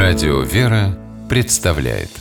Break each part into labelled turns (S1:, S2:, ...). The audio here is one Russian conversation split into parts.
S1: Радио «Вера» представляет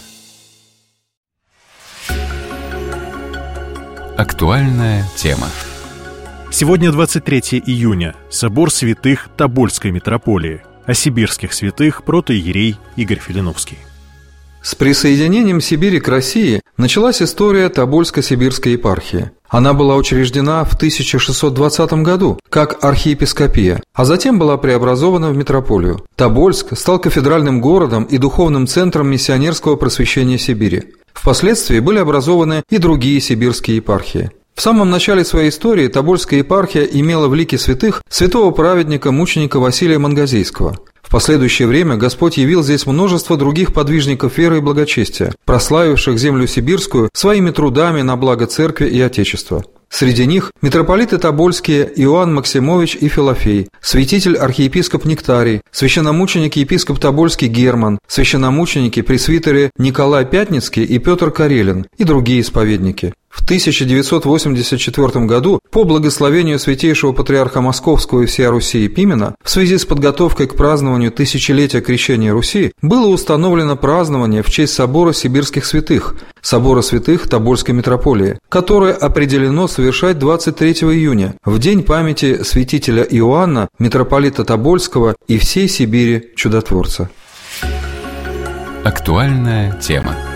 S1: актуальная тема.
S2: Сегодня 23 июня. Собор святых Тобольской митрополии. О сибирских святых протоиерей Игорь Филиновский.
S3: С присоединением Сибири к России началась история Тобольско-Сибирской епархии. Она была учреждена в 1620 году как архиепископия, а затем была преобразована в митрополию. Тобольск стал кафедральным городом и духовным центром миссионерского просвещения Сибири. Впоследствии были образованы и другие сибирские епархии. В самом начале своей истории Тобольская епархия имела в лике святых святого праведника, мученика Василия Мангазейского. В последующее время Господь явил здесь множество других подвижников веры и благочестия, прославивших землю сибирскую своими трудами на благо церкви и Отечества. Среди них митрополиты тобольские Иоанн Максимович и Филофей, святитель архиепископ Нектарий, священномученик епископ Тобольский Герман, священномученики пресвитеры Николай Пятницкий и Петр Карелин и другие исповедники. В 1984 году по благословению святейшего патриарха Московского и всея Руси Пимена в связи с подготовкой к празднованию тысячелетия крещения Руси было установлено празднование в честь собора сибирских святых, собора святых Тобольской митрополии, которое определено совершать 23 июня, в день памяти святителя Иоанна, митрополита Тобольского и всей Сибири чудотворца.
S1: Актуальная тема.